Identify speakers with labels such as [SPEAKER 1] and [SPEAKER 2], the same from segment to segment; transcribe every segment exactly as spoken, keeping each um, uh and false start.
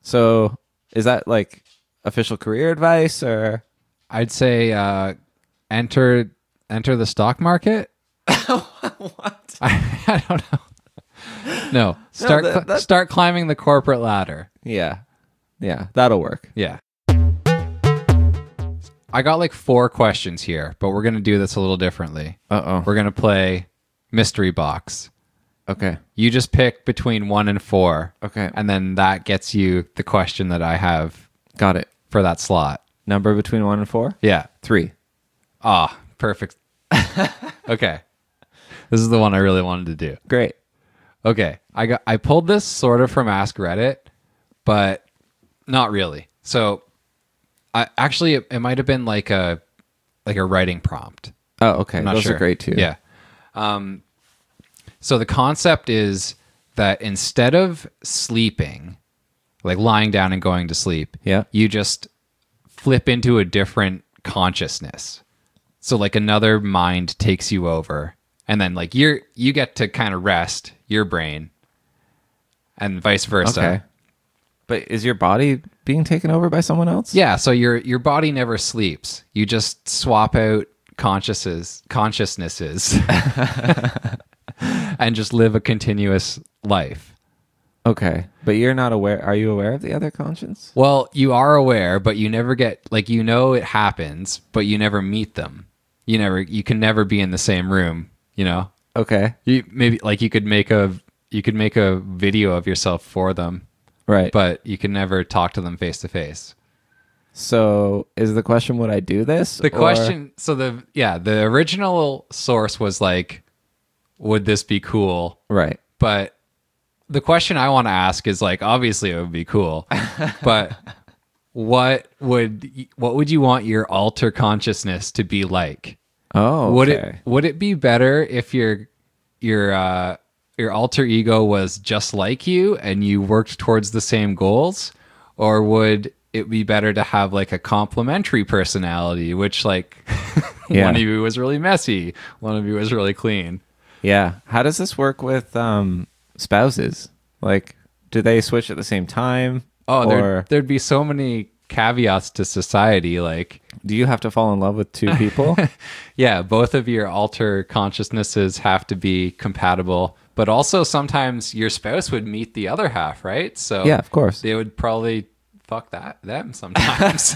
[SPEAKER 1] So is that like official career advice or?
[SPEAKER 2] I'd say uh, enter enter the stock market.
[SPEAKER 1] What?
[SPEAKER 2] I, I don't know. No, start
[SPEAKER 1] that-
[SPEAKER 2] cl-
[SPEAKER 1] that-
[SPEAKER 2] start climbing the corporate ladder.
[SPEAKER 1] Yeah. Yeah, that'll work.
[SPEAKER 2] Yeah. I got like four questions here, but we're gonna do this a little differently.
[SPEAKER 1] Uh-oh.
[SPEAKER 2] We're gonna play mystery box.
[SPEAKER 1] Okay.
[SPEAKER 2] You just pick between one and four.
[SPEAKER 1] Okay.
[SPEAKER 2] And then that gets you the question that I have
[SPEAKER 1] Got it.
[SPEAKER 2] for that slot.
[SPEAKER 1] Number between one and four?
[SPEAKER 2] Yeah.
[SPEAKER 1] Three.
[SPEAKER 2] Ah, perfect. Okay. This is the one I really wanted to do.
[SPEAKER 1] Great.
[SPEAKER 2] Okay. I got I pulled this sort of from Ask Reddit, but not really. So I actually it, it might have been like a like a writing prompt.
[SPEAKER 1] Oh, okay.
[SPEAKER 2] I'm not
[SPEAKER 1] Those
[SPEAKER 2] sure.
[SPEAKER 1] are great too.
[SPEAKER 2] Yeah. Um, so the concept is that instead of sleeping, like lying down and going to sleep,
[SPEAKER 1] Yeah.
[SPEAKER 2] you just flip into a different consciousness. So like another mind takes you over, and then like you're you get to kind of rest your brain, and vice versa.
[SPEAKER 1] Okay. But is your body being taken over by someone else?
[SPEAKER 2] Yeah, so your your body never sleeps. You just swap out consciouses consciousnesses and just live a continuous life.
[SPEAKER 1] Okay. But you're not aware. Are you aware of the other conscience?
[SPEAKER 2] Well, you are aware, but you never get like you know it happens, but you never meet them. You never you can never be in the same room, you know?
[SPEAKER 1] Okay.
[SPEAKER 2] You maybe like you could make a you could make a video of yourself for them,
[SPEAKER 1] Right.
[SPEAKER 2] but you can never talk to them face to face.
[SPEAKER 1] So is the question, would I do this?
[SPEAKER 2] The
[SPEAKER 1] or-
[SPEAKER 2] question, so the yeah, the original source was like, would this be cool?
[SPEAKER 1] Right.
[SPEAKER 2] But the question I want to ask is like, obviously it would be cool, but what would what would you want your alter consciousness to be like?
[SPEAKER 1] Oh, okay.
[SPEAKER 2] Would it would it be better if your your uh, your alter ego was just like you and you worked towards the same goals, or would it be better to have like a complementary personality, which like
[SPEAKER 1] Yeah.
[SPEAKER 2] one of you was really messy, one of you was really clean?
[SPEAKER 1] Yeah. How does this work with um, spouses? Like, do they switch at the same time?
[SPEAKER 2] Oh,
[SPEAKER 1] or
[SPEAKER 2] there, there'd be so many caveats to society. Like,
[SPEAKER 1] do you have to fall in love with two people?
[SPEAKER 2] yeah, both of your alter consciousnesses have to be compatible, but also sometimes your spouse would meet the other half, right? So
[SPEAKER 1] Yeah, of course.
[SPEAKER 2] they would probably fuck that them sometimes.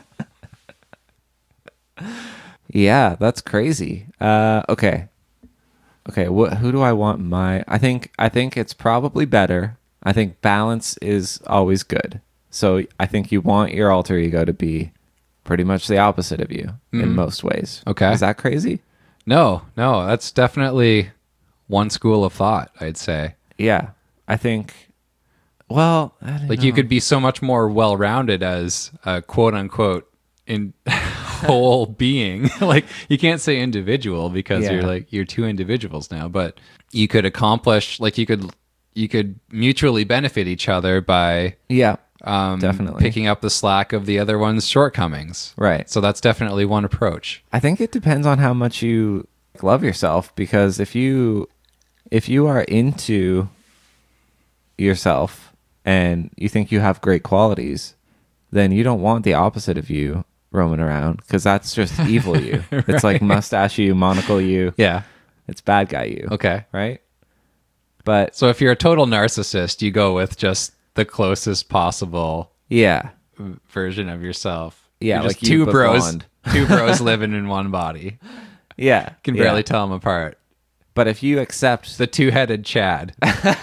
[SPEAKER 1] Yeah, that's crazy. Uh, okay. Okay, what who do I want my I think I think it's probably better. I think balance is always good. So I think you want your alter ego to be pretty much the opposite of you in most ways.
[SPEAKER 2] Okay.
[SPEAKER 1] Is that crazy?
[SPEAKER 2] no, no, that's definitely one school of thought, I'd say.
[SPEAKER 1] Yeah. I think well, I don't
[SPEAKER 2] Like you
[SPEAKER 1] know.
[SPEAKER 2] could be so much more well-rounded as a quote unquote in whole being. Like you can't say individual because
[SPEAKER 1] Yeah.
[SPEAKER 2] you're like you're two individuals now, but you could accomplish like you could you could mutually benefit each other by
[SPEAKER 1] Yeah.
[SPEAKER 2] um
[SPEAKER 1] Definitely.
[SPEAKER 2] picking up the slack of the other one's shortcomings.
[SPEAKER 1] Right.
[SPEAKER 2] So that's definitely one approach.
[SPEAKER 1] I think it depends on how much you love yourself, because if you if you are into yourself and you think you have great qualities, then you don't want the opposite of you roaming around, because that's just evil you. It's like mustache you, monocle you.
[SPEAKER 2] Yeah.
[SPEAKER 1] It's bad guy you.
[SPEAKER 2] Okay.
[SPEAKER 1] Right? But
[SPEAKER 2] So if you're a total narcissist, you go with just the closest possible
[SPEAKER 1] yeah.
[SPEAKER 2] version of yourself.
[SPEAKER 1] Yeah,
[SPEAKER 2] You're just
[SPEAKER 1] like you,
[SPEAKER 2] two
[SPEAKER 1] but
[SPEAKER 2] bros,
[SPEAKER 1] blonde.
[SPEAKER 2] two bros living in one body.
[SPEAKER 1] Yeah.
[SPEAKER 2] Can
[SPEAKER 1] yeah.
[SPEAKER 2] barely tell them apart.
[SPEAKER 1] But if you accept
[SPEAKER 2] The two-headed Chad.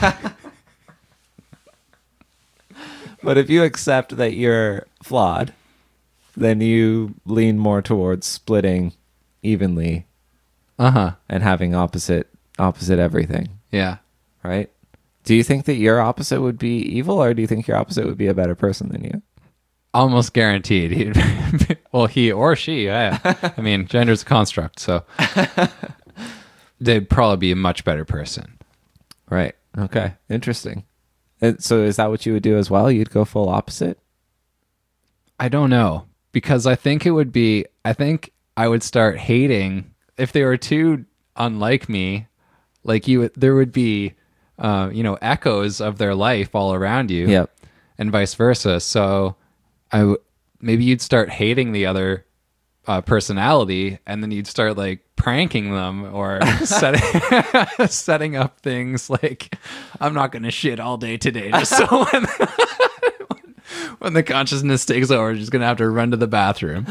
[SPEAKER 1] But if you accept that you're flawed, then you lean more towards splitting evenly
[SPEAKER 2] Uh-huh.
[SPEAKER 1] and having opposite opposite everything,
[SPEAKER 2] Yeah.
[SPEAKER 1] right? Do you think that your opposite would be evil, or do you think your opposite would be a better person than you?
[SPEAKER 2] Almost guaranteed. He'd- well, he or she. Yeah. I mean, gender's a construct, so they'd probably be a much better person.
[SPEAKER 1] Right. Okay. Interesting. And so is that what you would do as well? You'd go full opposite?
[SPEAKER 2] I don't know, because I think it would be, I think I would start hating if they were too unlike me. Like you, there would be, uh, you know, echoes of their life all around you.
[SPEAKER 1] Yep.
[SPEAKER 2] and vice versa. So I w- maybe you'd start hating the other uh, personality, and then you'd start like pranking them or setting setting up things like, I'm not going to shit all day today, just so when, when the consciousness takes over, you're just going to have to run to the bathroom.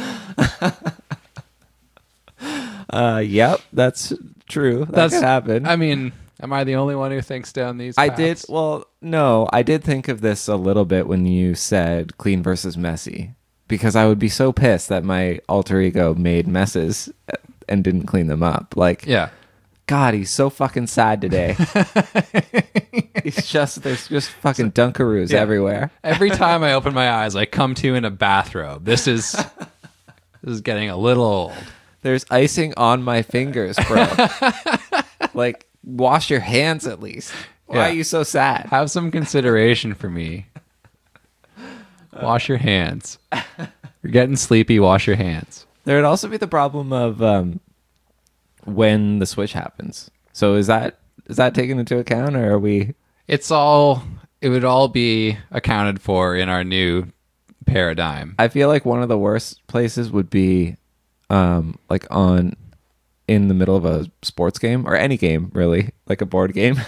[SPEAKER 1] Uh, yep, that's true. That
[SPEAKER 2] That's
[SPEAKER 1] could happen.
[SPEAKER 2] I mean, am I the only one who thinks down these
[SPEAKER 1] I
[SPEAKER 2] paths?
[SPEAKER 1] did. Well, no, I did think of this a little bit when you said clean versus messy, because I would be so pissed that my alter ego made messes and didn't clean them up. Like,
[SPEAKER 2] Yeah.
[SPEAKER 1] God, he's so fucking sad today. He's just there's just fucking Dunkaroos
[SPEAKER 2] Yeah.
[SPEAKER 1] everywhere.
[SPEAKER 2] Every time I open my eyes, I come to in a bathrobe. This is this is getting a little old.
[SPEAKER 1] There's icing on my fingers, bro. Like, wash your hands at least. Why
[SPEAKER 2] Yeah.
[SPEAKER 1] are you so sad?
[SPEAKER 2] Have some consideration for me. Wash your hands. You're getting sleepy. Wash your hands.
[SPEAKER 1] There would also be the problem of um, when the switch happens. So is that is that taken into account, or are we?
[SPEAKER 2] It's all. It would all be accounted for in our new paradigm.
[SPEAKER 1] I feel like one of the worst places would be, um, like on, in the middle of a sports game or any game really, like a board game.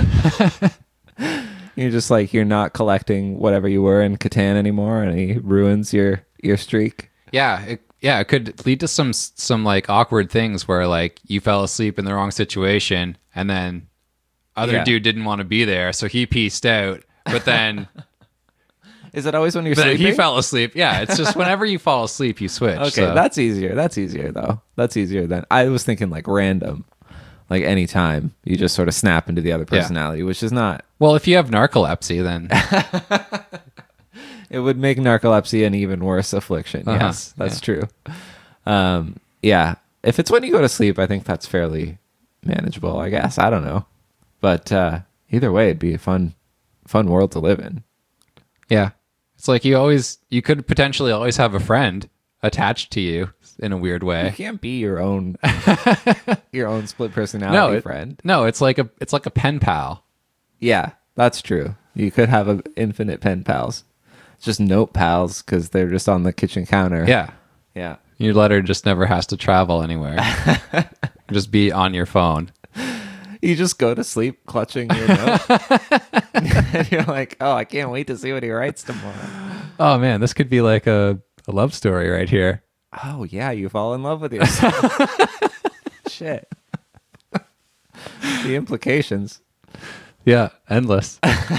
[SPEAKER 1] You're just like you're not collecting whatever you were in Catan anymore, and he ruins your your streak.
[SPEAKER 2] Yeah, it, yeah, it could lead to some some like awkward things where like you fell asleep in the wrong situation, and then other
[SPEAKER 1] Yeah.
[SPEAKER 2] dude didn't want to be there, so he pieced out. But then,
[SPEAKER 1] Is it always when you're
[SPEAKER 2] but then
[SPEAKER 1] sleeping?
[SPEAKER 2] he fell asleep. Yeah, it's just whenever you fall asleep, you switch.
[SPEAKER 1] Okay,
[SPEAKER 2] so-
[SPEAKER 1] that's easier. That's easier though. That's easier than I was thinking. Like random, like anytime you just sort of snap into the other
[SPEAKER 2] Yeah.
[SPEAKER 1] personality, which is not.
[SPEAKER 2] well, if you have narcolepsy, then
[SPEAKER 1] It would make narcolepsy an even worse affliction.
[SPEAKER 2] Uh-huh,
[SPEAKER 1] Yes, that's true. Um, yeah, if it's when you go to sleep, I think that's fairly manageable. I guess I don't know, but uh, either way, it'd be a fun, fun world to live in.
[SPEAKER 2] yeah, it's like you always you could potentially always have a friend attached to you in a weird
[SPEAKER 1] You
[SPEAKER 2] way.
[SPEAKER 1] can't be your own, your own split personality
[SPEAKER 2] No, it-
[SPEAKER 1] friend.
[SPEAKER 2] No, it's like a it's like a pen pal.
[SPEAKER 1] Yeah, that's true. You could have a infinite pen pals. It's just note pals because they're just on the kitchen counter.
[SPEAKER 2] Yeah.
[SPEAKER 1] Yeah.
[SPEAKER 2] Your letter just never has to travel anywhere. Just be on your phone.
[SPEAKER 1] You just go to sleep clutching your note. And you're like, oh, I can't wait to see what he writes tomorrow.
[SPEAKER 2] Oh man, this could be like a, a love story right here.
[SPEAKER 1] Oh, yeah, you fall in love with yourself. Shit. The implications.
[SPEAKER 2] Yeah, endless.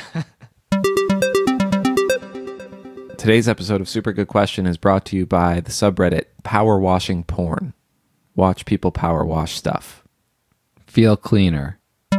[SPEAKER 1] Today's episode of Super Good Question is brought to you by the subreddit Power Washing Porn. Watch people power wash stuff.
[SPEAKER 2] Feel cleaner.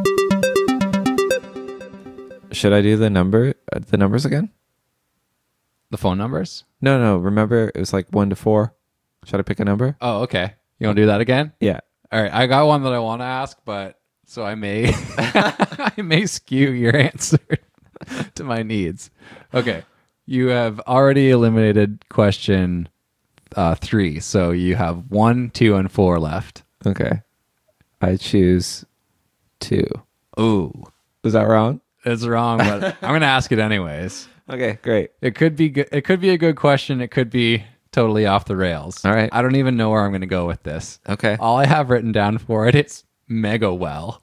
[SPEAKER 1] Should I do the number, uh, the numbers again?
[SPEAKER 2] The phone numbers?
[SPEAKER 1] No, no. Remember, it was like one to four. Should I pick a number?
[SPEAKER 2] Oh, okay. You want to do that again?
[SPEAKER 1] Yeah.
[SPEAKER 2] All right, I got one that I want to ask, but so I may I may skew your answer to my needs. Okay. You have already eliminated question uh, three, so you have one, two, and four left.
[SPEAKER 1] Okay. I choose two.
[SPEAKER 2] Ooh,
[SPEAKER 1] Is that wrong?
[SPEAKER 2] it's wrong, but I'm gonna ask it anyways.
[SPEAKER 1] Okay, great.
[SPEAKER 2] It could be good. It could be a good question. It could be totally off the rails.
[SPEAKER 1] All right.
[SPEAKER 2] I don't even know where I'm gonna go with this.
[SPEAKER 1] Okay.
[SPEAKER 2] All I have written down for it is mega well.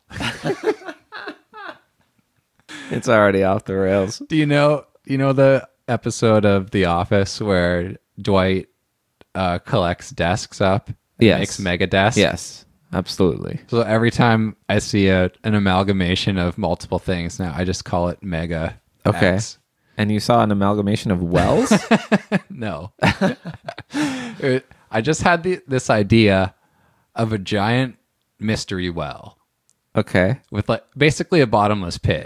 [SPEAKER 1] It's already off the rails.
[SPEAKER 2] Do you know? You know the episode of The Office where Dwight uh, collects desks up, and
[SPEAKER 1] Yes.
[SPEAKER 2] makes mega desks.
[SPEAKER 1] Yes, absolutely.
[SPEAKER 2] So every time I see a, an amalgamation of multiple things now, I just call it mega.
[SPEAKER 1] Okay.
[SPEAKER 2] X.
[SPEAKER 1] And you saw an amalgamation of wells?
[SPEAKER 2] No. It- I just had the, this idea of a giant mystery well
[SPEAKER 1] Okay.
[SPEAKER 2] with like basically a bottomless pit.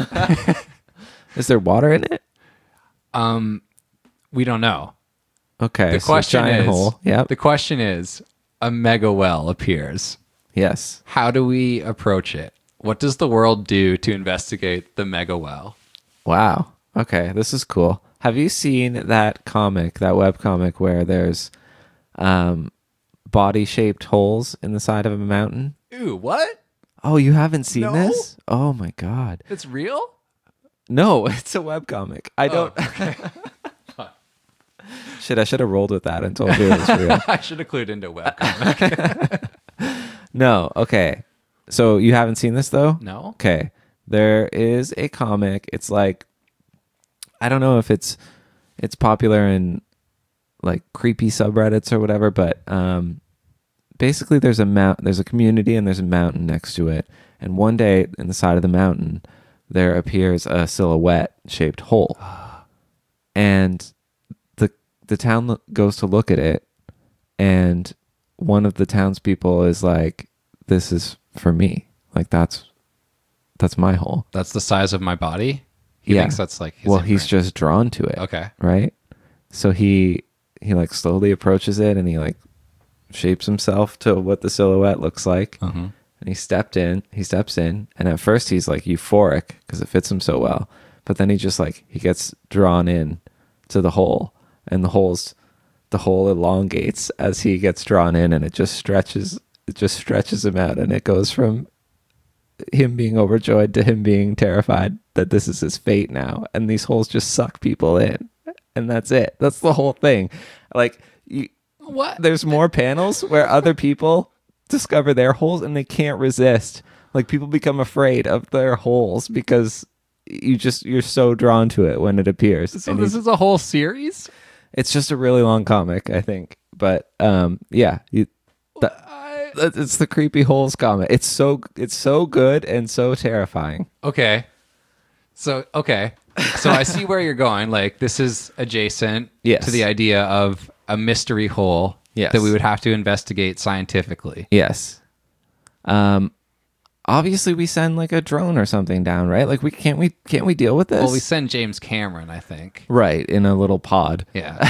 [SPEAKER 1] Is there water in it?
[SPEAKER 2] Um, we don't know.
[SPEAKER 1] Okay.
[SPEAKER 2] The
[SPEAKER 1] so
[SPEAKER 2] question
[SPEAKER 1] giant
[SPEAKER 2] is,
[SPEAKER 1] hole. Yep.
[SPEAKER 2] the question is, a mega well appears.
[SPEAKER 1] Yes.
[SPEAKER 2] How do we approach it? What does the world do to investigate the mega well?
[SPEAKER 1] Wow. Okay, this is cool. Have you seen that comic, that web comic where there's um, body-shaped holes in the side of a mountain?
[SPEAKER 2] Ooh, what?
[SPEAKER 1] Oh, you haven't seen
[SPEAKER 2] No.
[SPEAKER 1] this? Oh my god.
[SPEAKER 2] It's real?
[SPEAKER 1] No, it's a webcomic. I don't.
[SPEAKER 2] Oh, okay.
[SPEAKER 1] Shit, I should have rolled with that and told you it was real.
[SPEAKER 2] I should have clued into webcomic.
[SPEAKER 1] No, okay. So you haven't seen this though?
[SPEAKER 2] No.
[SPEAKER 1] Okay. There is a comic. It's like, I don't know if it's it's popular in like creepy subreddits or whatever, but um, basically there's a mount, there's a community and there's a mountain next to it. And one day in the side of the mountain, there appears a silhouette shaped hole. And the the town lo- goes to look at it, and one of the townspeople is like, "This is for me. Like that's that's my hole."
[SPEAKER 2] That's the size of my body. He
[SPEAKER 1] Yeah.
[SPEAKER 2] thinks that's like his
[SPEAKER 1] Well, he's
[SPEAKER 2] imprint.
[SPEAKER 1] just drawn to it.
[SPEAKER 2] Okay.
[SPEAKER 1] Right? So he he like slowly approaches it and he like shapes himself to what the silhouette looks like.
[SPEAKER 2] Uh-huh.
[SPEAKER 1] And he stepped in, he steps in, and at first he's like euphoric because it fits him so well. But then he just like he gets drawn in to the hole, and the hole's the hole elongates as he gets drawn in, and it just stretches it just stretches him out, and it goes from him being overjoyed to him being terrified that this is his fate now, and these holes just suck people in, and that's it. That's the whole thing. Like you,
[SPEAKER 2] What?
[SPEAKER 1] there's more panels where other people discover their holes and they can't resist. Like people become afraid of their holes because you just you're so drawn to it when it appears.
[SPEAKER 2] So
[SPEAKER 1] And
[SPEAKER 2] this
[SPEAKER 1] you-
[SPEAKER 2] is a whole series?
[SPEAKER 1] it's just a really long comic, I think. But um, yeah, you, that,
[SPEAKER 2] I-
[SPEAKER 1] that- it's the creepy holes comic. It's so it's so good and so terrifying.
[SPEAKER 2] Okay. So, okay. So I see where you're going. Like, this is adjacent
[SPEAKER 1] Yes.
[SPEAKER 2] to the idea of a mystery hole
[SPEAKER 1] Yes.
[SPEAKER 2] that we would have to investigate scientifically.
[SPEAKER 1] Yes. Um, obviously we send like a drone or something down, right? Like we can't we can't we deal with this?
[SPEAKER 2] Well, we send James Cameron, I think.
[SPEAKER 1] right in a little pod,
[SPEAKER 2] Yeah.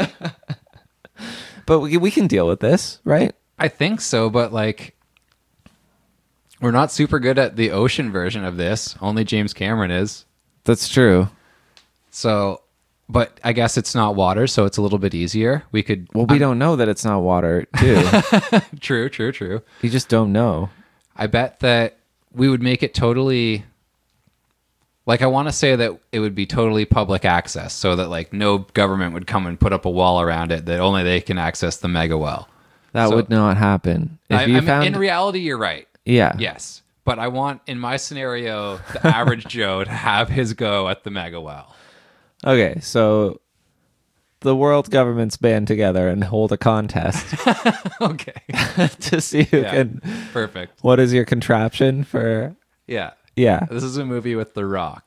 [SPEAKER 1] but we we can deal with this, right?
[SPEAKER 2] I think so, but like, we're not super good at the ocean version of this. Only James Cameron is.
[SPEAKER 1] That's true.
[SPEAKER 2] So, but I guess it's not water, so it's a little bit easier. We could.
[SPEAKER 1] Well, we don't know that it's not water, too.
[SPEAKER 2] True, true, true.
[SPEAKER 1] You just don't know.
[SPEAKER 2] I bet that we would make it totally. Like, I want to say that it would be totally public access, so that like no government would come and put up a wall around it that only they can access the mega well.
[SPEAKER 1] That
[SPEAKER 2] So-
[SPEAKER 1] would not happen. If
[SPEAKER 2] I,
[SPEAKER 1] you
[SPEAKER 2] I mean,
[SPEAKER 1] found,
[SPEAKER 2] in reality, you're right.
[SPEAKER 1] yeah,
[SPEAKER 2] Yes. But I want, in my scenario, the average Joe to have his go at the mega well.
[SPEAKER 1] Okay, so the world governments band together and hold a contest
[SPEAKER 2] Okay.
[SPEAKER 1] to see who
[SPEAKER 2] Yeah.
[SPEAKER 1] can.
[SPEAKER 2] Perfect.
[SPEAKER 1] What is your contraption for?
[SPEAKER 2] Yeah.
[SPEAKER 1] Yeah,
[SPEAKER 2] This is a movie with The Rock.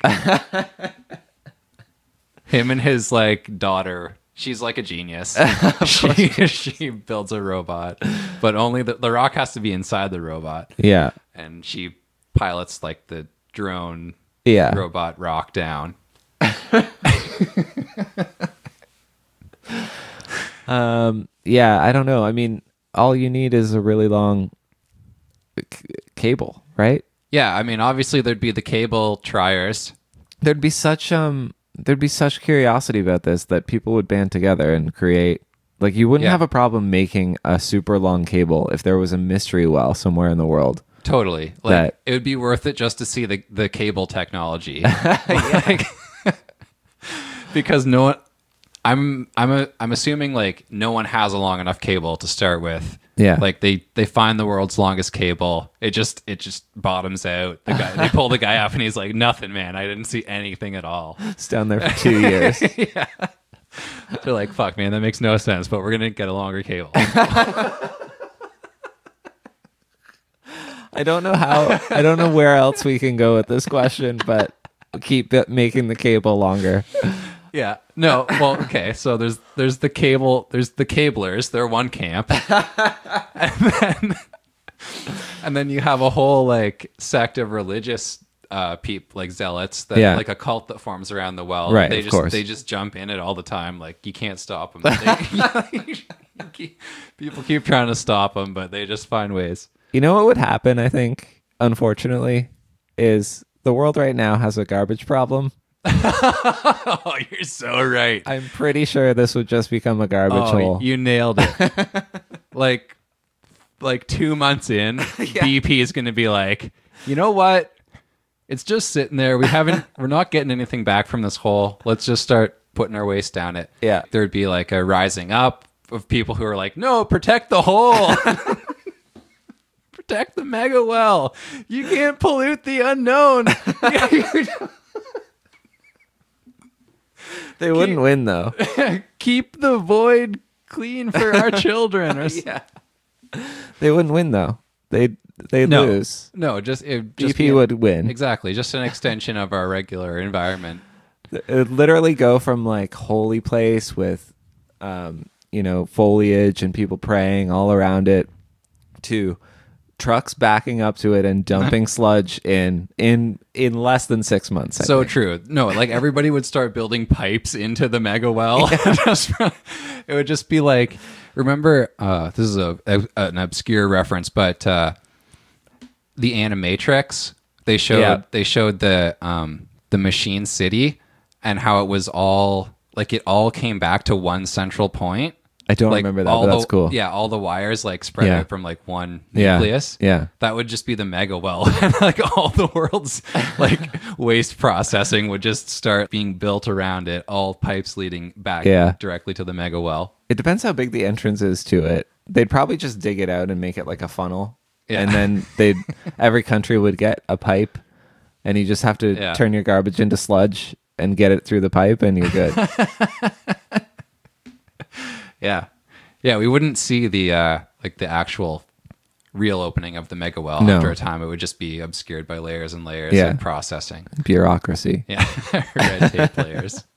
[SPEAKER 2] Him and his like daughter. She's like a genius. she, she builds a robot, but only the, the Rock has to be inside the robot,
[SPEAKER 1] yeah,
[SPEAKER 2] and she pilots like the drone
[SPEAKER 1] yeah.
[SPEAKER 2] robot Rock down.
[SPEAKER 1] Um, yeah, I don't know. I mean, all you need is a really long c- cable, right?
[SPEAKER 2] Yeah, I mean, obviously there'd be the cable triers.
[SPEAKER 1] There'd be such um, there'd be such curiosity about this that people would band together and create. Like, you wouldn't
[SPEAKER 2] Yeah.
[SPEAKER 1] have a problem making a super long cable if there was a mystery well somewhere in the world.
[SPEAKER 2] Totally. Like
[SPEAKER 1] That-
[SPEAKER 2] it would be worth it just to see the, the cable technology. Like, because no one I'm I'm a, I'm assuming like no one has a long enough cable to start with.
[SPEAKER 1] Yeah.
[SPEAKER 2] Like they they find the world's longest cable. It just it just bottoms out. The guy they pull the guy up and he's like, "Nothing, man. I didn't see anything at all."
[SPEAKER 1] It's down there for two years.
[SPEAKER 2] They're like, "Fuck, man, that makes no sense, but we're going to get a longer cable."
[SPEAKER 1] I don't know how. I don't know where else we can go with this question, but keep it, making the cable longer.
[SPEAKER 2] Yeah. No. Well, okay. So there's there's the cable. There's the cablers. They're one camp, and then and then you have a whole like sect of religious uh peop like zealots that
[SPEAKER 1] Yeah.
[SPEAKER 2] like a cult that forms around the well.
[SPEAKER 1] Right,
[SPEAKER 2] They
[SPEAKER 1] of
[SPEAKER 2] just
[SPEAKER 1] course.
[SPEAKER 2] they just jump in it all the time. Like you can't stop them. They, keep- people keep trying to stop them, but they just find ways.
[SPEAKER 1] You know what would happen? I think, unfortunately, is the world right now has a garbage problem.
[SPEAKER 2] Oh, you're so right.
[SPEAKER 1] I'm pretty sure this would just become a garbage
[SPEAKER 2] Oh,
[SPEAKER 1] hole.
[SPEAKER 2] you nailed it. like, like two months in, B P is going to be like, you know what? It's just sitting there. We haven't. We're not getting anything back from this hole. Let's just start putting our waste down it.
[SPEAKER 1] Yeah.
[SPEAKER 2] There'd be like a rising up of people who are like, no, protect the hole. Protect the mega well. You can't pollute the unknown.
[SPEAKER 1] They wouldn't win though.
[SPEAKER 2] Keep the void clean for our children. Or
[SPEAKER 1] Yeah. They wouldn't win though. They'd they'd
[SPEAKER 2] no,
[SPEAKER 1] lose.
[SPEAKER 2] no, just it
[SPEAKER 1] G
[SPEAKER 2] just
[SPEAKER 1] P
[SPEAKER 2] be-
[SPEAKER 1] would win.
[SPEAKER 2] Exactly, just an extension of our regular environment.
[SPEAKER 1] It would literally go from like holy place with, um, you know, foliage and people praying all around it, to trucks backing up to it and dumping sludge in in in less than six months. I
[SPEAKER 2] So
[SPEAKER 1] think.
[SPEAKER 2] true. No, like everybody would start building pipes into the mega well. Just from- it would just be like, remember, uh, this is a, a an obscure reference, but uh, the Animatrix, they showed
[SPEAKER 1] Yeah.
[SPEAKER 2] they showed the um, the Machine City and how it was all like it all came back to one central point.
[SPEAKER 1] I don't
[SPEAKER 2] Like
[SPEAKER 1] remember that,
[SPEAKER 2] all
[SPEAKER 1] but that's
[SPEAKER 2] the,
[SPEAKER 1] cool.
[SPEAKER 2] Yeah, all the wires like spread
[SPEAKER 1] Yeah.
[SPEAKER 2] out from like one
[SPEAKER 1] Yeah.
[SPEAKER 2] nucleus.
[SPEAKER 1] Yeah.
[SPEAKER 2] That would just be the mega well. And like all the world's like waste processing would just start being built around it, all pipes leading back
[SPEAKER 1] Yeah.
[SPEAKER 2] directly to the mega well.
[SPEAKER 1] It depends how big the entrance is to it. They'd probably just dig it out and make it like a funnel.
[SPEAKER 2] Yeah.
[SPEAKER 1] And then they'd every country would get a pipe, and you just have to
[SPEAKER 2] Yeah.
[SPEAKER 1] turn your garbage into sludge and get it through the pipe, and you're good.
[SPEAKER 2] Yeah. Yeah, we wouldn't see the uh like the actual real opening of the mega well
[SPEAKER 1] No.
[SPEAKER 2] after a time. It would just be obscured by layers and layers
[SPEAKER 1] Yeah.
[SPEAKER 2] of processing.
[SPEAKER 1] Bureaucracy.
[SPEAKER 2] Yeah. Red tape layers.